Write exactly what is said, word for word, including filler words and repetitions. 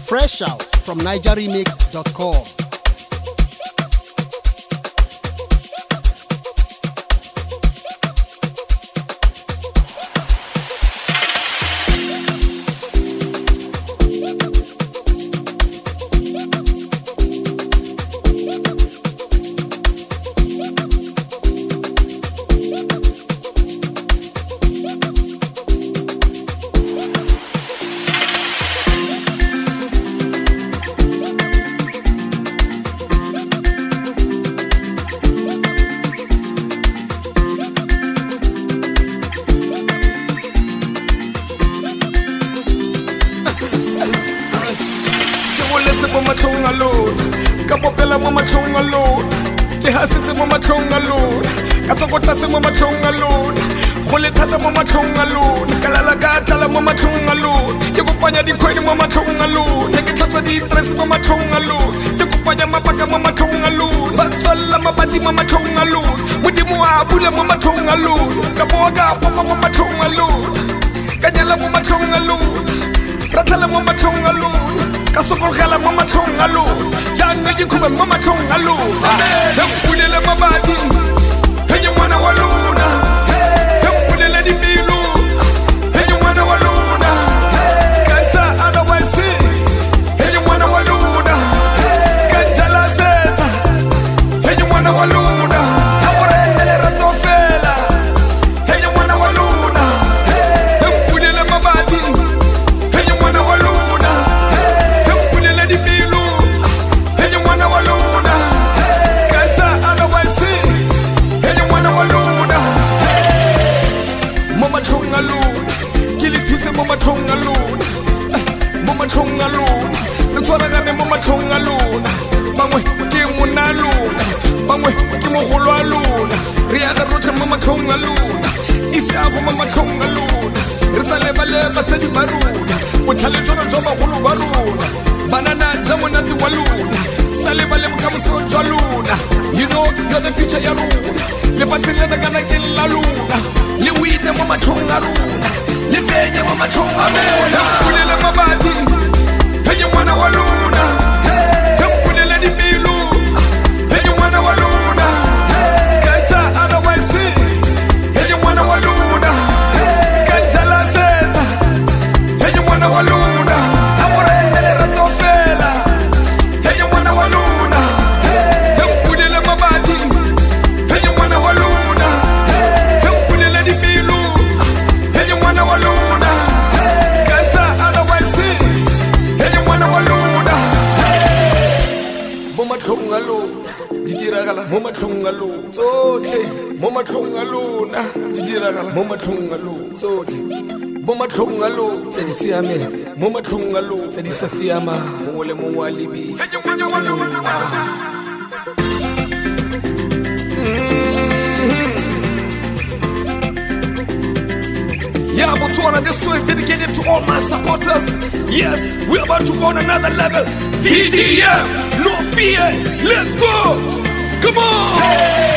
Fresh out from niger remix dot com. Mama chonga load, kapopela mama chonga load, ke hasitse mama chonga load, katsokotse mama chonga load, go le thata mama chonga load, kalala ka tala mama chonga load, ke kopanya dikhwedi mama chonga load, ke tlhatsa di stress mama chonga load, ke kopanya mapaka mama chonga load, ba tsalla mabadi mama chonga load, modimo a bula mama chonga load, ka boga papa mama chonga load, kanyala mama chonga load, ratala mama chonga load. Kasokogela mama chonga lo jana ngikhuba mama chonga lo ngikudele mabadi henye mwana wa luna ngikudele dibilu henye mwana wa luna kata otherwise henye mwana wa luna kanjala seta henye mwana wa luna awore ratofela henye mwana wa luna ngikudele mabadi henye mwana wa luna Mama chonga luna, mama chonga luna, ntswara gane mama chonga luna, mangwe ke mona luna, mangwe ke mogolo a luna, re ya rotlhe mama chonga luna, isago mama chonga luna, re sa lebale batsadi ba rona, botlhale jona jwa bagolo ba rona, banana ja monate wa luna, sa lebale bokamoso jwa luna, you know you're the future ya rona, lefatshe le kana ke la luna, le wite mama chonga luna. Lipenye mama chonga luna Kulele mabadi Henye mwana wa luna Kulele dibilu Henye mwana wa luna Skata otherwise Henye mwana wa luna Skanjala seta Henye mwana wa luna Amore hele ratofela Henye mwana wa luna Kulele mabadi Henye mwana wa luna Kulele dibilu Henye mwana wa luna Kata otherwise Henye mwana wa luna Mama chonga luna Didiragala Mama chonga luna Sote Mama chonga luna Didiragala Mama chonga luna Sote Mama chonga luna Tsedi siyame Mama chonga luna Tsedi sa siyama Mongole mongwa libi Henye mwana wa luna Yeah, but one of this show is dedicated to all my supporters. Yes, we're about to go on another level. V D F, no fear, let's go. Come on. Hey.